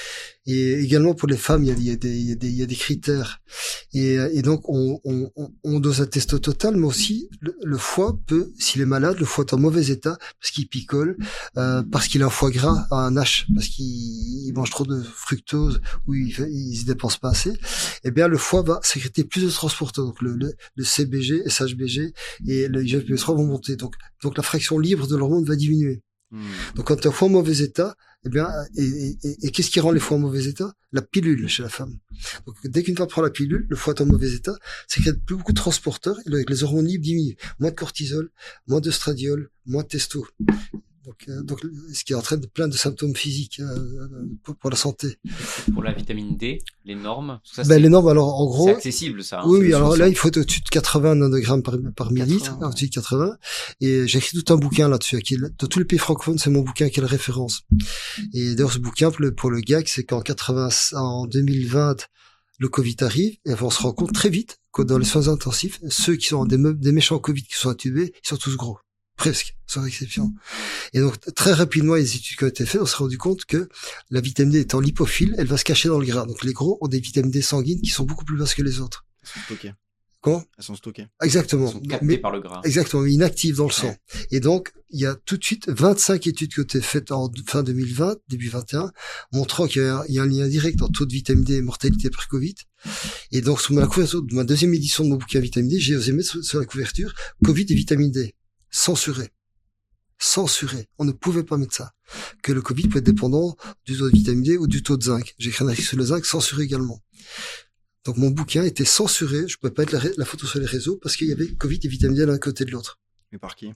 Et également pour les femmes, il y a, il y a, des, il y a, des, il y a des critères. Et, et donc, on, on, on dose la testo totale, mais aussi le, le foie peut, s'il est malade, le foie est en mauvais état parce qu'il picole, euh, parce qu'il a un foie gras, un H, parce qu'il il mange trop de fructose ou il, il se dépense pas assez. Eh bien, le foie va sécréter plus de transporteurs. Donc, le, le, le C B G, S H B G et le I G F B P trois vont monter. Donc, donc la fraction libre de l'hormone va diminuer. Mmh. Donc, quand tu as un foie en mauvais état, eh bien, et, et, et, et qu'est-ce qui rend les foies en mauvais état? La pilule chez la femme. Donc, dès qu'une femme prend la pilule, le foie est en mauvais état, c'est qu'il y a plus beaucoup de transporteurs et le, les hormones libres diminuent. Moins de cortisol, moins d'œstradiol, moins de testo. Donc, euh, donc, ce qui entraîne plein de symptômes physiques euh, pour, pour la santé. Pour la vitamine D, les normes ça, ben, les normes, alors en gros, c'est accessible ça. Hein, oui, oui. Alors là, il faut être au-dessus de quatre-vingts nanogrammes par, par millilitre, ouais. Au-dessus de quatre-vingts. Et j'ai écrit tout un bouquin là-dessus. Qui, dans tous les pays francophones, c'est mon bouquin qui est la référence. Et d'ailleurs, ce bouquin, pour le, pour le gag, c'est qu'en quatre-vingts, en deux mille vingt, le Covid arrive et on se rend compte très vite que dans les soins intensifs, ceux qui sont des, des méchants Covid qui sont intubés, ils sont tous gros. Presque, sans exception. Et donc, très rapidement, les études qui ont été faites, on s'est rendu compte que la vitamine D étant lipophile, elle va se cacher dans le gras. Donc, les gros ont des vitamines D sanguines qui sont beaucoup plus basses que les autres. Elles sont stockées. Comment? Elles sont stockées. Exactement. Elles sont captées mais, par le gras. Exactement, mais inactives dans le sang. Ouais. Et donc, il y a tout de suite vingt-cinq études qui ont été faites en fin deux mille vingt, début vingt et un, montrant qu'il y a, il y a un lien direct entre taux de vitamine D et mortalité par Covid. Et donc, sur ma couverture de ma deuxième édition de mon bouquin Vitamine D, j'ai osé mettre sur, sur la couverture Covid et vitamine D. Censuré. Censuré. On ne pouvait pas mettre ça. Que le Covid peut être dépendant du taux de vitamine D ou du taux de zinc. J'ai écrit un article sur le zinc, censuré également. Donc mon bouquin était censuré. Je ne pouvais pas mettre la, la photo sur les réseaux parce qu'il y avait Covid et vitamine D l'un côté de l'autre. Mais par qui?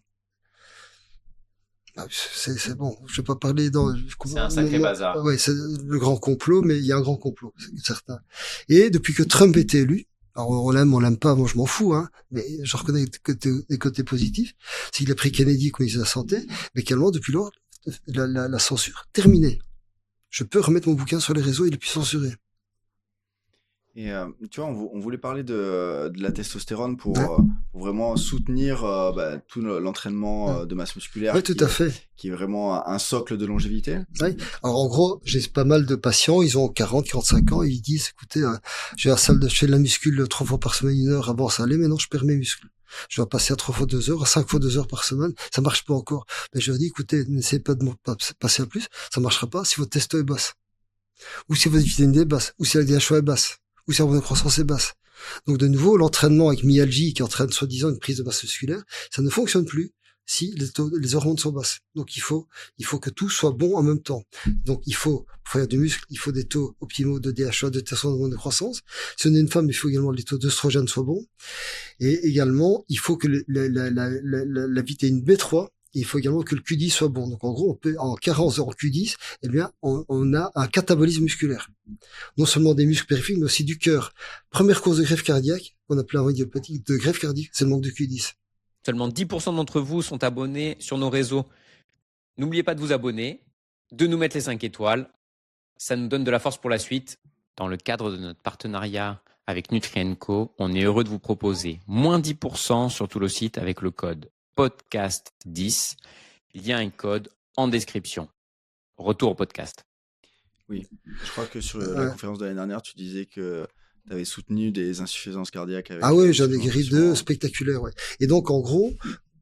C'est, c'est bon. Je ne vais pas parler dans... C'est un sacré bazar. Ouais, c'est le grand complot, mais il y a un grand complot, c'est certain. Et depuis que Trump était élu, alors on l'aime, on l'aime pas, moi je m'en fous, hein, mais je reconnais les côtés, les côtés positifs, c'est qu'il a pris Kennedy comme ministre de la Santé, mais également depuis lors, la, la, la censure, terminée. Je peux remettre mon bouquin sur les réseaux, il est plus censuré. Et euh, tu vois, on, on voulait parler de, de la testostérone pour, ouais. euh, pour vraiment soutenir euh, bah, tout l'entraînement euh, de masse musculaire. Oui, tout qui, à fait. Qui est vraiment un socle de longévité. Oui. Alors en gros, j'ai pas mal de patients, ils ont quarante, quarante-cinq ans, et ils disent, écoutez, euh, j'ai la salle de, je fais de la muscule trois fois par semaine, une heure, avant ça allait, maintenant je perds mes muscles. Je dois passer à trois fois deux heures, à cinq fois deux heures par semaine, ça marche pas encore. Mais je leur dis, écoutez, n'essayez pas de passer à plus, ça marchera pas si votre testo est basse. Ou si votre vitamine D est basse, ou si la D H A est basse. Ou si l'hormone de croissance est basse. Donc de nouveau, l'entraînement avec myalgie qui entraîne soi-disant une prise de masse musculaire, ça ne fonctionne plus si les, taux, les hormones sont basses. Donc il faut, il faut que tout soit bon en même temps. Donc il faut, pour faire du muscle, il faut des taux optimaux de D H A, de testostérone de croissance. Si on est une femme, il faut également que les taux d'œstrogène soient bons. Et également, il faut que le, la, la, la, la, la, la vitamine B trois, il faut également que le Q dix soit bon. Donc en gros, on peut, en carence en Q dix, eh bien, on, on a un catabolisme musculaire. Non seulement des muscles périphériques, mais aussi du cœur. Première cause de greffe cardiaque, qu'on appelle un idiopathique de greffe cardiaque, c'est le manque de Q dix. Seulement dix pour cent d'entre vous sont abonnés sur nos réseaux. N'oubliez pas de vous abonner, de nous mettre les cinq étoiles. Ça nous donne de la force pour la suite. Dans le cadre de notre partenariat avec Nutri and Co, on est heureux de vous proposer moins dix pour cent sur tout le site avec le code podcast dix. Il y a un code en description. Retour au podcast. Oui, je crois que sur la ouais. conférence de l'année dernière, tu disais que tu avais soutenu des insuffisances cardiaques. Avec ah oui, j'en ai guéri deux spectaculaires. Ouais. Et donc, en gros,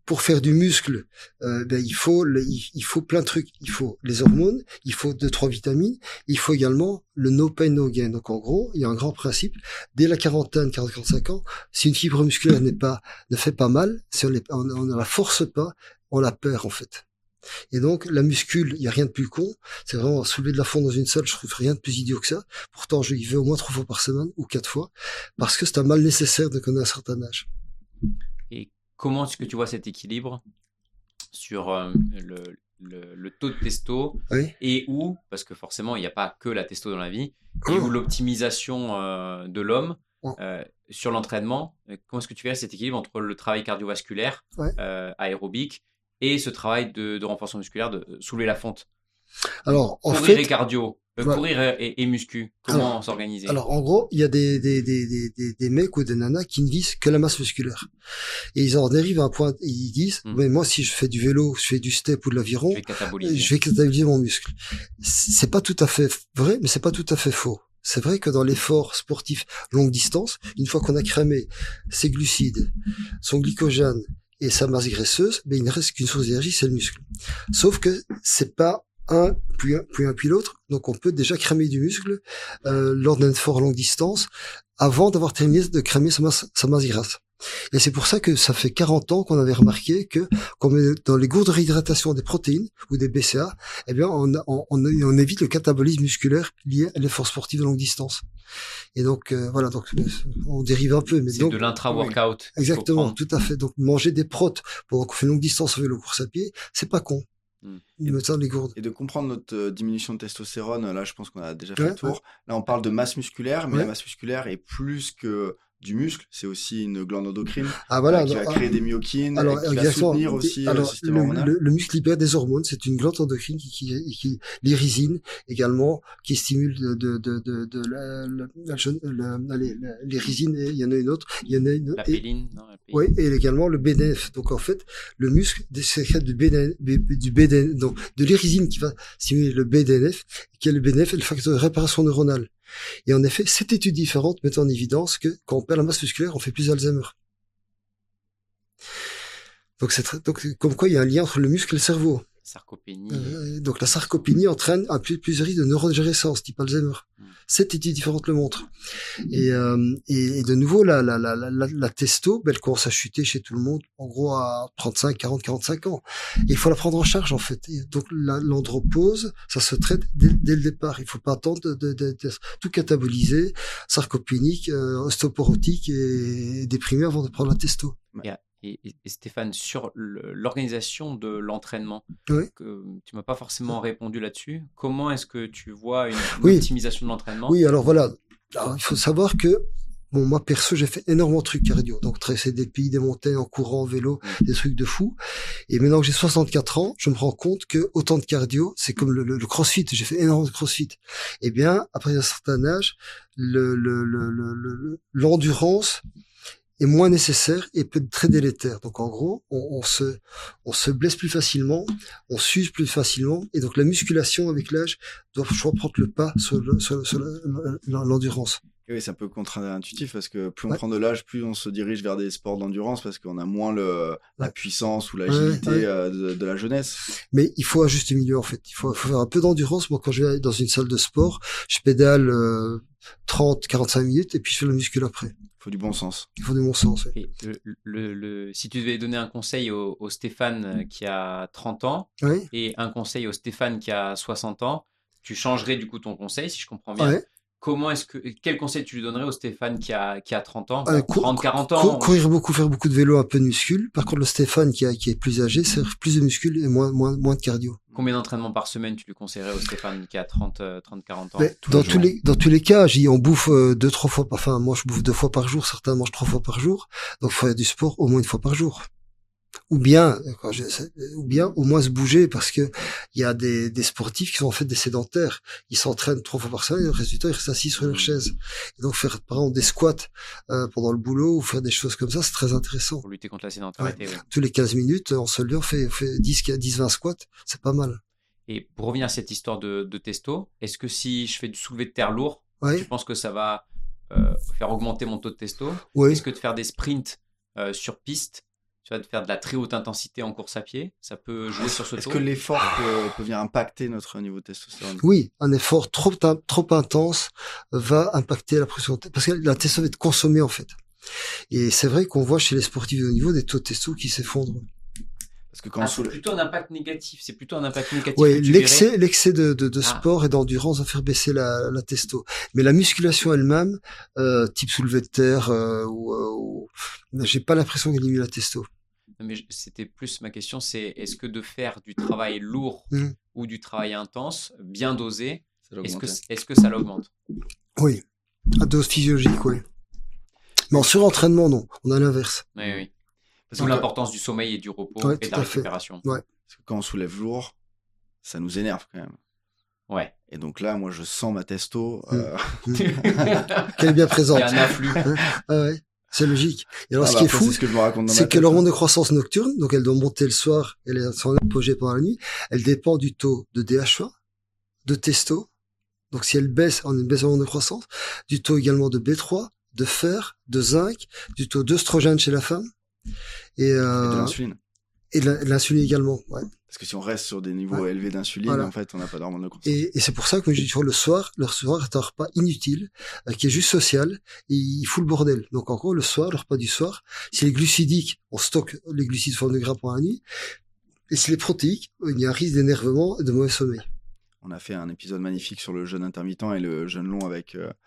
pour faire du muscle, euh, ben, il faut le, il, il faut plein de trucs. Il faut les hormones, il faut deux trois vitamines, il faut également le no pain no gain. Donc en gros, il y a un grand principe. Dès la quarantaine, quarante à quarante-cinq ans, si une fibre musculaire n'est pas ne fait pas mal, si on ne la force pas, on la perd en fait. Et donc la muscule, il y a rien de plus con. C'est vraiment soulever de la fonte dans une salle. Je trouve rien de plus idiot que ça. Pourtant, je y vais au moins trois fois par semaine ou quatre fois parce que c'est un mal nécessaire dès qu'on a un certain âge. Et comment est-ce que tu vois cet équilibre sur euh, le, le, le taux de testo oui. et où, parce que forcément il n'y a pas que la testo dans la vie, et où l'optimisation euh, de l'homme euh, sur l'entraînement, comment est-ce que tu verrais cet équilibre entre le travail cardiovasculaire, ouais. euh, aérobique, et ce travail de, de renforcement musculaire, de soulever la fonte? Alors, en courir fait, et cardio, euh, voilà. courir et, et muscu, comment s'organiser? Alors, en gros, il y a des, des, des, des, des mecs ou des nanas qui ne visent que la masse musculaire. Et ils en arrivent à un point, ils disent, mmh. mais moi, si je fais du vélo, je fais du step ou de l'aviron, je vais cataboliser, je vais cataboliser mon muscle. C'est pas tout à fait vrai, mais c'est pas tout à fait faux. C'est vrai que dans l'effort sportif longue distance, une fois qu'on a cramé ses glucides, son glycogène et sa masse graisseuse, ben, il ne reste qu'une source d'énergie, c'est le muscle. Sauf que c'est pas un, puis un, puis un, puis l'autre. Donc, on peut déjà cramer du muscle, euh, lors d'un effort à longue distance, avant d'avoir terminé de cramer sa masse, sa masse grasse. Et c'est pour ça que ça fait quarante ans qu'on avait remarqué que, comme dans les gourdes de réhydratation des protéines ou des B C A, eh bien, on, on, on, on évite le catabolisme musculaire lié à l'effort sportif de longue distance. Et donc, euh, voilà, donc, on dérive un peu. Mais c'est donc, de l'intra-workout. Exactement, tout à fait. Donc, manger des protes pendant qu'on fait une longue distance au vélo course à pied, c'est pas con. Mmh. Il me semble les gourdes. Et de comprendre notre euh, diminution de testostérone, là, je pense qu'on a déjà fait ouais, le tour. Ouais. Là, on parle de masse musculaire, mais ouais. la masse musculaire est plus que du muscle, c'est aussi une glande endocrine ah, voilà, euh, qui alors, va créer des myokines, alors, et qui va soutenir aussi alors, le système le, hormonal. Le, le muscle libère des hormones, c'est une glande endocrine qui, qui, qui l'irysine également, qui stimule de, de, de, de, de la, la, la, la, l'irysine, et il y en a une autre, il y en a une la péline, non, la péline. Oui, et également le B D N F. Donc en fait, le muscle sécrète du B D N F, du B D N F, donc de l'irysine qui va stimuler le B D N F, qui est le B D N F est le facteur de réparation neuronale. Et en effet, cette étude différente met en évidence que quand on perd la masse musculaire, on fait plus Alzheimer. Donc c'est très, donc comme quoi il y a un lien entre le muscle et le cerveau. Sarcopénie. Euh, donc la sarcopénie entraîne un plus plusieurs risques de neurodégénérescence type Alzheimer. Mmh. Cette étude différente le montre. Et, euh, et, et de nouveau la la la la, la, la testo, ben, elle commence à chuter chez tout le monde, en gros à trente-cinq, quarante, quarante-cinq ans. Et il faut la prendre en charge en fait. Et donc la, l'andropause, ça se traite dès, dès le départ. Il faut pas attendre de, de, de, de tout cataboliser, sarcopénique, euh, ostéoporotique et déprimé avant de prendre la testo. Yeah. Et, et Stéphane, sur le, l'organisation de l'entraînement, oui. que tu m'as pas forcément répondu là-dessus. Comment est-ce que tu vois une, une oui. optimisation de l'entraînement? Oui, alors voilà. Alors, il faut savoir que, bon, moi perso, j'ai fait énormément de trucs cardio. Donc, traverser des pays, des montagnes, en courant, en vélo, mmh. des trucs de fou. Et maintenant que j'ai soixante-quatre ans, je me rends compte que autant de cardio, c'est comme le, le, le crossfit. J'ai fait énormément de crossfit. Eh bien, après un certain âge, le, le, le, le, le, l'endurance est moins nécessaire et peut être très délétère. Donc en gros, on, on se on se blesse plus facilement, on s'use plus facilement, et donc la musculation avec l'âge doit je crois prendre le pas sur, le, sur, sur l'endurance. Oui, c'est un peu contre-intuitif parce que plus on ouais. prend de l'âge, plus on se dirige vers des sports d'endurance parce qu'on a moins le la puissance ou l'agilité ouais, ouais. Euh, de, de la jeunesse. Mais il faut un juste milieu en fait. Il faut, faut faire un peu d'endurance. Moi, quand je vais dans une salle de sport, je pédale euh, trente, quarante-cinq minutes et puis je fais le muscle après. Il faut du bon sens. Il faut du bon sens. Et le, le, le, si tu devais donner un conseil au, au Stéphane qui a trente ans oui. et un conseil au Stéphane qui a soixante ans, tu changerais du coup ton conseil, si je comprends bien. Ouais. Comment est-ce que, quel conseil tu lui donnerais au Stéphane qui a, qui a trente ans, euh, trente, quarante ans? Cou- courir beaucoup, faire beaucoup de vélo, un peu de muscule. Par contre, le Stéphane qui, a, qui est plus âgé, c'est plus de muscule et moins, moins, moins de cardio. Combien d'entraînements par semaine tu lui conseillerais au Stéphane qui a trente, quarante ans? Mais dans tous les, dans tous les cas, j'y, on bouffe euh, deux, trois fois par, enfin, moi, je bouffe deux fois par jour, certains mangent trois fois par jour. Donc, il faut faire du sport au moins une fois par jour. Ou bien, quand je, ou bien au moins se bouger parce que il y a des, des sportifs qui sont en fait des sédentaires. Ils s'entraînent trois fois par semaine et le résultat ils restent assis sur leur chaise. Et donc faire par exemple des squats euh, pendant le boulot ou faire des choses comme ça, c'est très intéressant. Pour lutter contre la sédentarité. Ouais. Oui. Tous les quinze minutes, on se lève, on fait, on fait dix, vingt squats, c'est pas mal. Et pour revenir à cette histoire de, de testo, est-ce que si je fais du soulevé de terre lourd, ouais. tu penses que ça va euh, faire augmenter mon taux de testo? Oui. Est-ce que de faire des sprints euh, sur piste, tu vas faire de la très haute intensité en course à pied, ça peut jouer sur ce Est-ce taux. que l'effort peut, peut venir impacter notre niveau de testostérone? Oui, un effort trop trop intense va impacter la pression, parce que la testo va être consommée en fait. Et c'est vrai qu'on voit chez les sportifs de haut niveau des taux de testo qui s'effondrent. Parce que quand Ah, on c'est soulève... plutôt un impact négatif. C'est plutôt un impact négatif. Oui, que tu l'excès, verrais. l'excès de, de, de Ah. sport et d'endurance va faire baisser la, la testo. Mais la musculation elle-même, euh, type soulevé de terre, euh, ou, euh, ou... j'ai pas l'impression qu'elle diminue la testo. Non, mais je- c'était plus ma question, c'est est-ce que de faire du travail lourd Mm. ou du travail intense, bien dosé, ça est-ce que, l'augmente. est-ce que ça l'augmente? Oui, à dose physiologique, oui. Mais en surentraînement, non. On a l'inverse. Oui, oui. Parce Donc, que l'importance du sommeil et du repos Ouais, et de tout la à fait. récupération. Ouais. Parce que quand on soulève lourd, ça nous énerve quand même. Ouais. Et donc là, moi, je sens ma testo. Mm. Euh... Qu'elle est bien Il présente. y a un afflux. Ah ouais, c'est logique. Et alors, ah ce bah qui est après, fou, c'est ce que je me raconte dans ma c'est que tête, l'hormone hein. de croissance nocturne, donc elle doit monter le soir, elle est son apogée pendant la nuit, elle dépend du taux de D H A, de testo. Donc si elle baisse, on a une baisse de l'hormone de croissance, du taux également de B trois, de fer, de zinc, du taux d'œstrogène chez la femme, et, Et de euh, l'insuline. et de la- de l'insuline également. Ouais. Parce que si on reste sur des niveaux Ouais. élevés d'insuline, Voilà. en fait, on n'a pas d'hormone de croissance. Et, et c'est pour ça que je dis toujours le soir, le soir est un repas inutile, euh, qui est juste social, et il fout le bordel. Donc en gros, le soir, le repas du soir, si les glucidiques, on stocke les glucides sous forme de gras pendant la nuit, et si les protéiques, il y a un risque d'énervement et de mauvais sommeil. On a fait un épisode magnifique sur le jeûne intermittent et le jeûne long avec euh,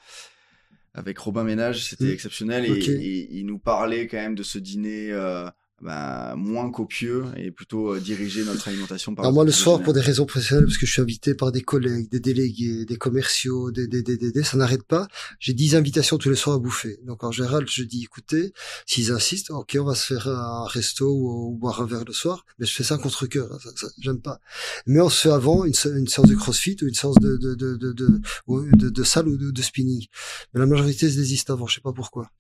avec Robin Ménage, c'était Mm. exceptionnel et, Ok. et il nous parlait quand même de ce dîner euh, bah, moins copieux et plutôt euh, diriger notre alimentation par Alors moi, le petit soir, déjeuner. pour des raisons professionnelles, parce que je suis invité par des collègues, des délégués, des commerciaux, des, des, des, des, des- ça n'arrête pas. J'ai dix invitations tous les soirs à bouffer. Donc en général, je dis, écoutez, s'ils insistent, ok, on va se faire un resto ou, ou boire un verre le soir, mais je fais ça contre cœur, hein, ça, ça, j'aime pas. Mais on se fait avant une, sé- une séance de crossfit ou une séance de, de, de, de, de, ou de, de salle ou de, de spinning. Mais la majorité se désiste avant, je sais pas pourquoi.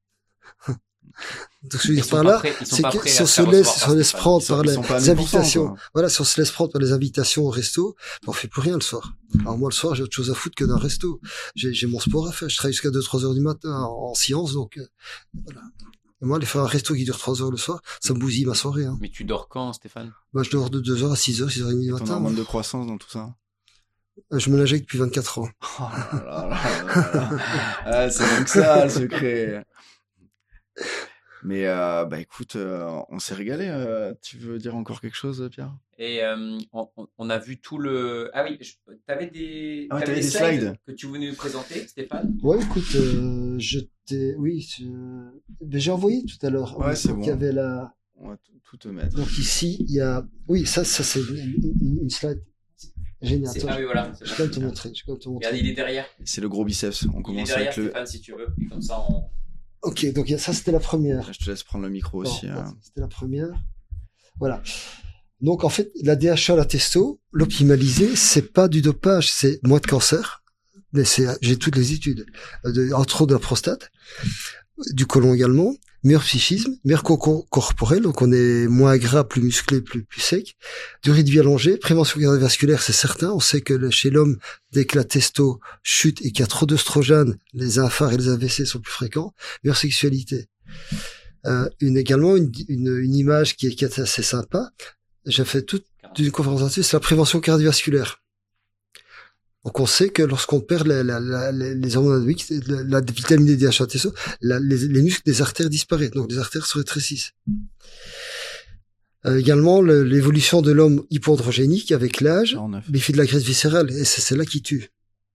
Donc je veux Ils dire sont par pas là, prêts- ils sont c'est pas que prêts si à on se se faire laisse, recevoir si on par laisse Stéphane. prendre Ils sont- par ils les, sont pas à les mille pour cent, invitations, quoi. voilà, si on se laisse prendre par les invitations au resto, ben, on fait plus rien le soir. Alors moi le soir j'ai autre chose à foutre que d'un resto. J'ai, j'ai mon sport à faire. Je travaille jusqu'à deux trois heures du matin en, en sciences, donc euh, voilà. Et moi aller faire un resto qui dure trois heures le soir, ça me bousille ma soirée. Hein. Mais tu dors quand, Stéphane? Moi je dors de deux heures à six heures, six heures trente du Ton matin. hormone de croissance dans tout ça. Euh, Je me nageais depuis vingt-quatre ans. Oh là là là là là. Ah, c'est donc ça le secret. Mais euh, bah écoute, euh, on s'est régalé. Euh, tu veux dire encore quelque chose, Pierre? Et euh, on, on- on a vu tout le. Ah oui, je- t'avais des, Ah ouais, t'avais t'avais des des slides, slides. que tu voulais nous présenter, Stéphane. Ouais, écoute, euh, je t'ai, oui, je... ben, j'ai envoyé tout à l'heure. Ouais, c'est Donc, bon. il y avait la. On va tout, tout te mettre. Donc ici, il y a, oui, ça, ça c'est une, une, une slide géniale. C'est- Attends, Ah oui, voilà. je, je vais quand même te montrer. Je vais quand même te montrer. Regarde, il est derrière. C'est le gros biceps. On Il est commence derrière, avec le. Stéphane, si tu veux. Et comme ça, on. Ok, donc il y a- ça c'était la première. Je te laisse prendre le micro Bon, aussi. ça, hein. C'était la première. Voilà. Donc en fait, la D H A, la testo, l'optimalisé, c'est pas du dopage, c'est moins de cancer. Mais c'est, j'ai toutes les études, euh, de, entre autres de la prostate, du côlon également, meilleur psychisme, meilleur co- corporel, donc on est moins gras, plus musclé, plus, plus sec, durée de vie allongée, prévention cardiovasculaire, c'est certain. On sait que le- chez l'homme, dès que la testo chute et qu'il y a trop d'œstrogènes, les infarcts et les A V C sont plus fréquents, meilleure sexualité. Euh, une également une, une, une image qui est, qui est assez sympa. J'ai fait toute une conférence là-dessus, c'est la prévention cardiovasculaire. Donc on sait que lorsqu'on perd la, la, la, les hormones anaboliques, la, la vitamine D, D H A, T S O, la, les, les muscles des artères disparaissent, donc les artères se rétrécissent. Euh, également le, l'évolution de l'homme hypoandrogénique avec l'âge, quarante-neuf. mais il fait de la graisse viscérale et c'est celle-là qui tue.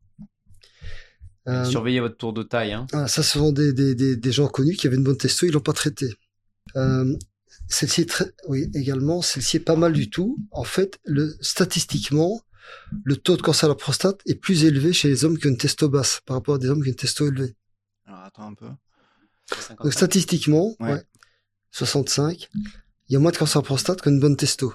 Euh, Surveillez votre tour de taille. Hein. ah, ça, ce sont des, des, des, des gens connus qui avaient une bonne testo, ils l'ont pas traité. Euh, celle-ci est très, oui, également, celle-ci est pas mal du tout. En fait, le, statistiquement, le taux de cancer de la prostate est plus élevé chez les hommes qui ont une testo basse par rapport à des hommes qui ont une testo élevée. Alors attends un peu. cinquante-cinq. Donc, statistiquement, Ouais. ouais, soixante-cinq, il y a moins de cancer de la prostate qu'une bonne testo.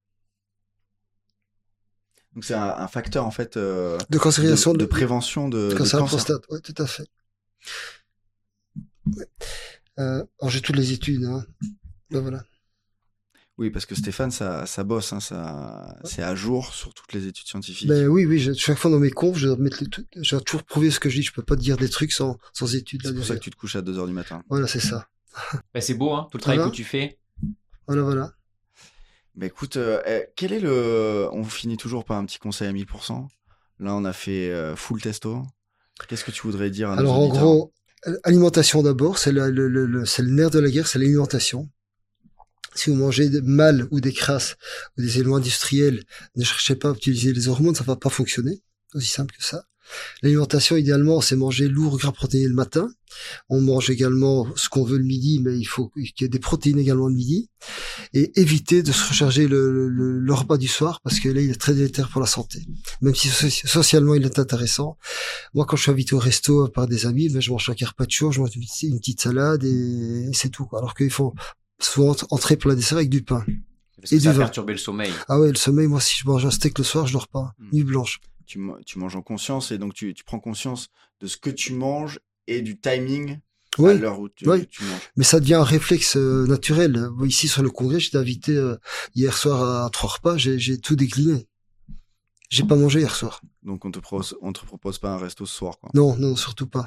Donc c'est un, un facteur en fait euh, De cancérisation de, de, de prévention de, de de cancer de la cancer. prostate. Ouais, tout à fait. Ouais. Euh, alors, j'ai toutes les études, hein. Ben voilà. Oui, parce que Stéphane, ça, ça bosse, hein, ça, c'est à jour sur toutes les études scientifiques. Ben oui, oui, je, chaque fois dans mes confs, je dois mettre le truc, je dois toujours prouver ce que je dis. Je peux pas dire des trucs sans, sans études. C'est là pour ça derrière. que tu te couches à deux heures du matin. Voilà, c'est ça. Bah, c'est beau, hein, tout le travail Voilà. que tu fais. Voilà, voilà. Bah écoute, euh, eh, quel est le... On finit toujours par un petit conseil à mille pour cent. Là, on a fait euh, full testo. Qu'est-ce que tu voudrais dire à nos Alors, en auditeurs? gros, alimentation d'abord, c'est le, le, le, le- c'est le nerf de la guerre, c'est l'alimentation. Si vous mangez des mâles ou des crasses ou des éléments industriels, ne cherchez pas à utiliser les hormones, ça va pas fonctionner. Aussi simple que ça. L'alimentation, idéalement, c'est manger lourd, gras, protéiné le matin. On mange également ce qu'on veut le midi, mais il faut qu'il y ait des protéines également le midi. Et éviter de se recharger le, le, le repas du soir, parce que là, il est très délétère pour la santé. Même si soci- socialement, il est intéressant. Moi, quand je suis invité au resto par des amis, ben, je mange un carpaccio, je mange une petite, une petite salade et, et c'est tout, quoi. Alors qu'ils font souvent entrer pour la dessert avec du pain. Parce que Et ça du vin. perturbe le sommeil. Ah ouais, le sommeil, moi, si je mange un steak le soir, je dors pas. Mm. Nuit blanche. Tu, ma- tu manges en conscience et donc tu, tu prends conscience de ce que tu manges et du timing à Oui, l'heure où tu, oui. tu manges. mais ça devient un réflexe euh, naturel. Ici, sur le congrès, j'étais invité euh, hier soir à trois repas, j'ai, j'ai tout décliné. J'ai pas mangé hier soir. Donc on te propose, on te propose pas un resto ce soir, quoi. Non, non, surtout pas.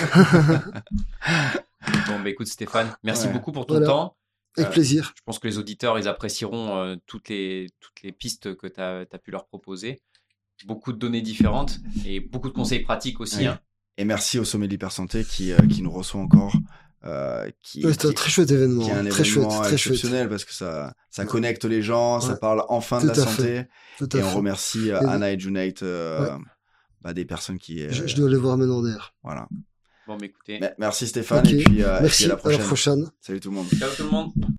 Bon, bah écoute Stéphane, merci Ouais. beaucoup pour ton Voilà. temps. Avec Euh, plaisir. Je pense que les auditeurs, ils apprécieront euh, toutes, les, toutes les pistes que tu as pu leur proposer. Beaucoup de données différentes et beaucoup de conseils pratiques aussi. Oui. Hein. Et merci au Sommet de l'Hypersanté qui, euh, qui nous reçoit encore. Euh, qui, Ouais, c'était un qui- très chouette événement. qui est un Très chouette, événement très chouette. exceptionnel parce que ça, ça Ouais. connecte les gens, ça Ouais. parle enfin Tout de la à santé. fait. Tout à Et on fait. remercie euh, Et- Anna et Junaid, euh, Ouais. bah, des personnes qui... euh, Je, je dois aller voir Ménandaire. Voilà. Bon, bah écoutez, Me- Merci Stéphane Ok. et puis, euh, et puis Merci. à la À la prochaine. prochaine. Salut tout le monde. ciao tout le monde.